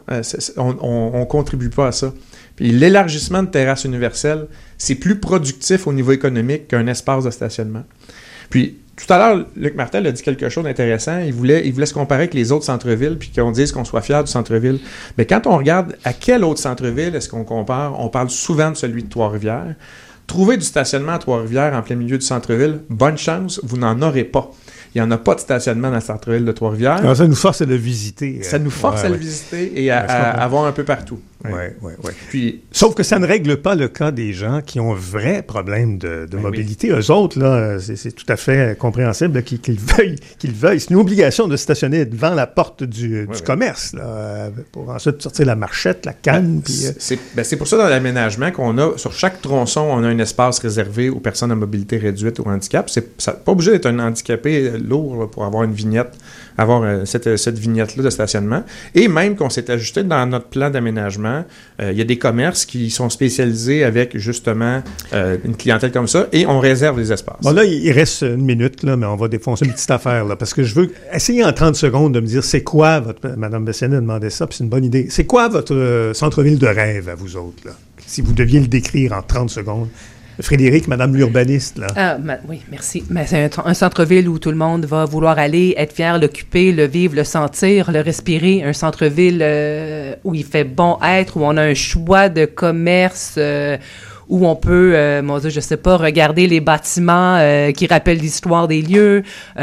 on contribue pas à ça. Puis l'élargissement de terrasses universelles, c'est plus productif au niveau économique qu'un espace de stationnement. Puis, tout à l'heure, Luc Martel a dit quelque chose d'intéressant. Il voulait se comparer avec les autres centres-villes puis qu'on dise qu'on soit fier du centre-ville. Mais quand on regarde à quel autre centre-ville est-ce qu'on compare, on parle souvent de celui de Trois-Rivières. Trouver du stationnement à Trois-Rivières en plein milieu du centre-ville, bonne chance, vous n'en aurez pas. Il n'y en a pas de stationnement dans le centre-ville de Trois-Rivières. Alors, ça nous force à le visiter. Ça nous force à le visiter et à avoir un peu partout. Oui. Puis, sauf que ça ne règle pas le cas des gens qui ont un vrai problème de mobilité. Eux autres, là, c'est tout à fait compréhensible qu'ils veuillent. C'est une obligation de stationner devant la porte du commerce là, pour ensuite sortir la marchette, la canne. C'est pour ça, dans l'aménagement, qu'on a, sur chaque tronçon, on a un espace réservé aux personnes à mobilité réduite ou handicap. C'est pas obligé d'être un handicapé lourd là, pour avoir une vignette, avoir cette vignette-là de stationnement. Et même qu'on s'est ajusté dans notre plan d'aménagement, il y a des commerces qui sont spécialisés avec justement une clientèle comme ça et on réserve les espaces. Bon, là, il reste une minute, là, mais on va défoncer une petite affaire, là, parce que je veux essayer en 30 secondes de me dire c'est quoi Mme Bessonnet a demandé ça, puis c'est une bonne idée. C'est quoi votre centre-ville de rêve à vous autres, là? Si vous deviez le décrire en 30 secondes. Frédéric, Madame l'urbaniste, là. Oui, merci. Mais c'est un centre-ville où tout le monde va vouloir aller, être fier, l'occuper, le vivre, le sentir, le respirer. Un centre-ville où il fait bon être, où on a un choix de commerce, où on peut, je sais pas, regarder les bâtiments qui rappellent l'histoire des lieux.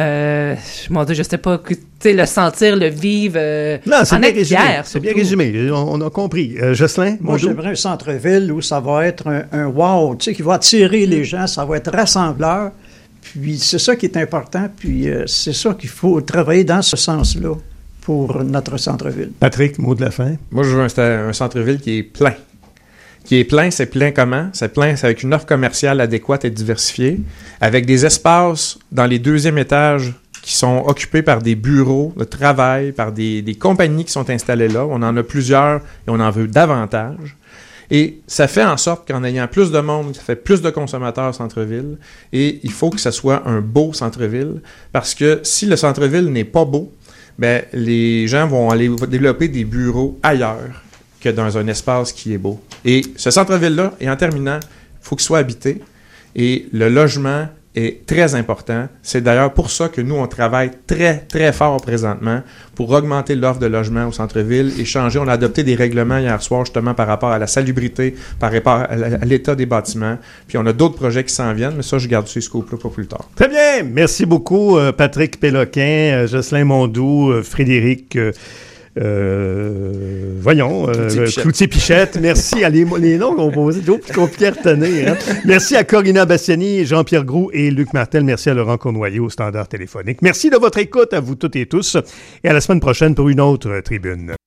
Je sais pas, le sentir, le vivre, c'est bien résumé. C'est bien résumé. On a compris. Jocelyn, moi, j'aimerais un centre-ville où ça va être un wow, qui va attirer les gens, ça va être rassembleur. Puis c'est ça qui est important. Puis c'est ça qu'il faut travailler dans ce sens-là pour notre centre-ville. Patrick, mot de la fin. Moi, je veux un centre-ville qui est plein. C'est plein comment? C'est avec une offre commerciale adéquate et diversifiée, avec des espaces dans les 2e étages qui sont occupés par des bureaux de travail, par des compagnies qui sont installées là. On en a plusieurs et on en veut davantage. Et ça fait en sorte qu'en ayant plus de monde, ça fait plus de consommateurs au centre-ville. Et il faut que ça soit un beau centre-ville, parce que si le centre-ville n'est pas beau, ben les gens vont aller développer des bureaux ailleurs que dans un espace qui est beau. Et ce centre-ville-là, et en terminant, il faut qu'il soit habité. Et le logement est très important. C'est d'ailleurs pour ça que nous, on travaille très, très fort présentement pour augmenter l'offre de logement au centre-ville et changer. On a adopté des règlements hier soir, justement, par rapport à la salubrité, par rapport à l'état des bâtiments. Puis on a d'autres projets qui s'en viennent, mais ça, je garde ces scopes-là pour plus tard. Très bien! Merci beaucoup, Patrick Péloquin, Jocelyn Mondoux, Frédéric Voyons, Cloutier-Pichette. Merci à les noms composés, toujours plus compliqué à retenir. Hein? Merci à Corina Bastiani, Jean-Pierre Groux et Luc Martel. Merci à Laurent Cournoyer au standard téléphonique. Merci de votre écoute à vous toutes et tous. Et à la semaine prochaine pour une autre tribune.